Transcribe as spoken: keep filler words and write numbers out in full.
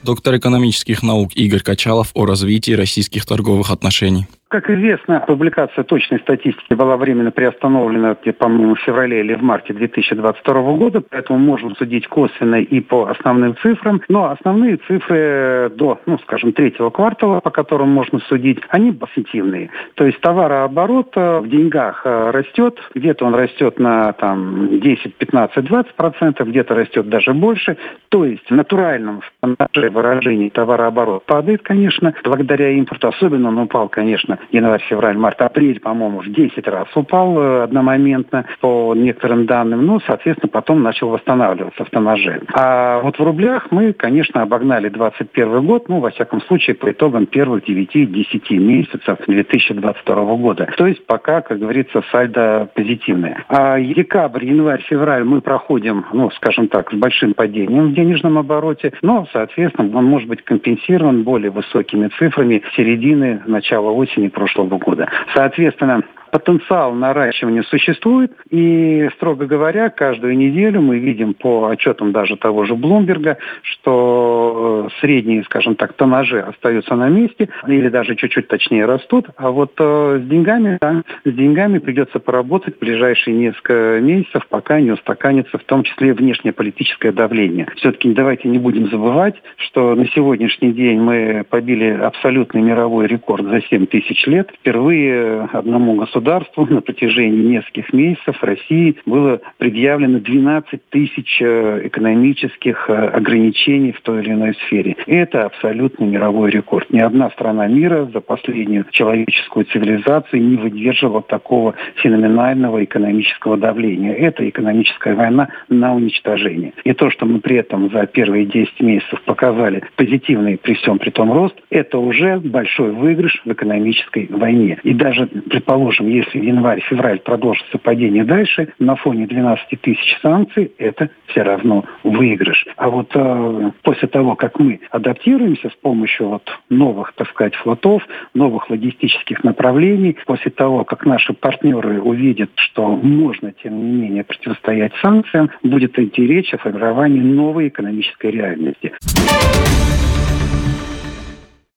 Доктор экономических наук Игорь Качалов о развитии российских торговых отношений. Как известно, публикация точной статистики была временно приостановлена, по-моему, в феврале или в марте две тысячи двадцать второго года, поэтому можно судить косвенно и по основным цифрам. Но основные цифры до, ну, скажем, третьего квартала, по которым можно судить, они позитивные. То есть товарооборот в деньгах растет, где-то он растет на там, десять, пятнадцать, двадцать процентов, где-то растет даже больше. То есть в натуральном выражении товарооборот падает, конечно, благодаря импорту. Особенно он упал, конечно, январь, февраль, март, апрель, по-моему, в десять раз упал одномоментно по некоторым данным. Ну, соответственно, потом начал восстанавливаться в тоннаже. А вот в рублях мы, конечно, обогнали двадцать первый год, ну, во всяком случае, по итогам первых девяти-десяти месяцев две тысячи двадцать второго года. То есть пока, как говорится, сальдо позитивное. А декабрь, январь, февраль мы проходим, ну, скажем так, с большим падением в денежном обороте, но, соответственно, он может быть компенсирован более высокими цифрами середины, начала осени прошлого года. Соответственно, потенциал наращивания существует, и, строго говоря, каждую неделю мы видим по отчетам даже того же Блумберга, что средние, скажем так, тоннажи остаются на месте, или даже чуть-чуть точнее растут, а вот э, с деньгами, да, с деньгами придется поработать в ближайшие несколько месяцев, пока не устаканится, в том числе внешнеполитическое давление. Все-таки давайте не будем забывать, что на сегодняшний день мы побили абсолютный мировой рекорд за семь тысяч лет. Впервые одному государству на протяжении нескольких месяцев России было предъявлено двенадцать тысяч экономических ограничений в той или иной сфере. Это абсолютно мировой рекорд. Ни одна страна мира за последнюю человеческую цивилизацию не выдерживала такого феноменального экономического давления. Это экономическая война на уничтожение. И то, что мы при этом за первые десять месяцев показали позитивный при всем при том рост, это уже большой выигрыш в экономической войне. И даже, предположим, если январь-февраль продолжится падение дальше, на фоне двенадцати тысяч санкций, это все равно выигрыш. А вот э, после того, как мы адаптируемся с помощью вот новых, так сказать, флотов, новых логистических направлений, после того, как наши партнеры увидят, что можно, тем не менее, противостоять санкциям, будет идти речь о формировании новой экономической реальности.